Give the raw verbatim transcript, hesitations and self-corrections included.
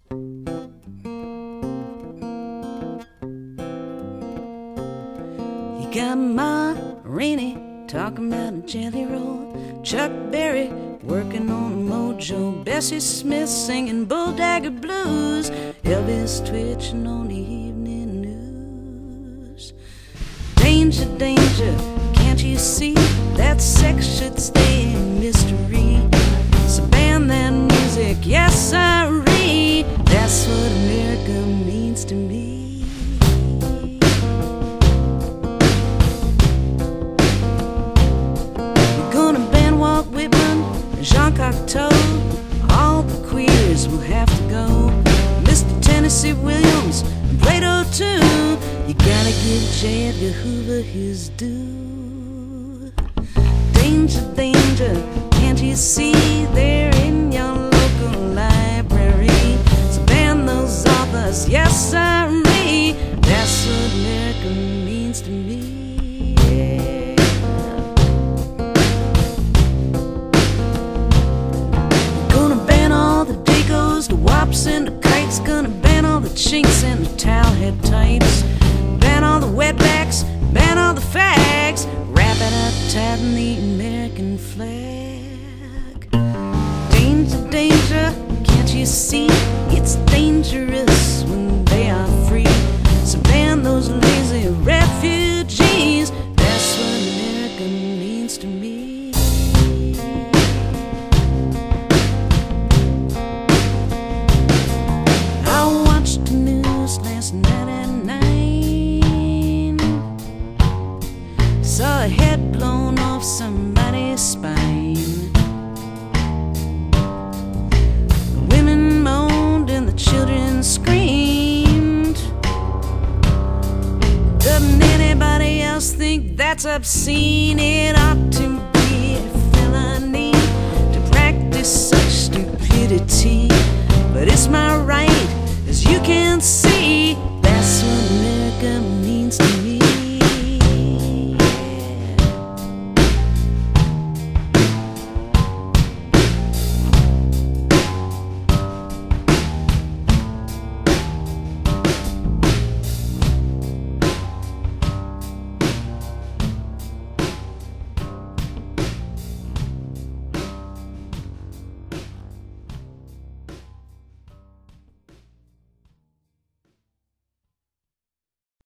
You got Ma Rainey talking about a jelly roll, Chuck Berry working on mojo, Bessie Smith singing Bulldagger blues, Elvis twitching on the evening news. Danger, danger, can't you see that sex should stay a mystery? So ban that music, yes sirree, that's what America means to me. Jean Cocteau, all the queers will have to go. Mister Tennessee Williams and Plato too. You gotta give J. Edgar Hoover his due. Danger, danger, can't you see they're in your local library? So ban those authors, yes sirree, that's what America means to me. The wops and the kites, gonna ban all the chinks and the towel-head types, ban all the wetbacks, ban all the fags, wrap it up tight in the American flag. Danger, danger, can't you see it's dangerous when they are free? So ban those lazy refugees, that's what America means to me. Last night at nine, saw a head blown off somebody's spine. The women moaned and the children screamed. Doesn't anybody else think that's obscene? It ought to be a felony to practice such stupidity, but it's my right, as you can see, that's what America means.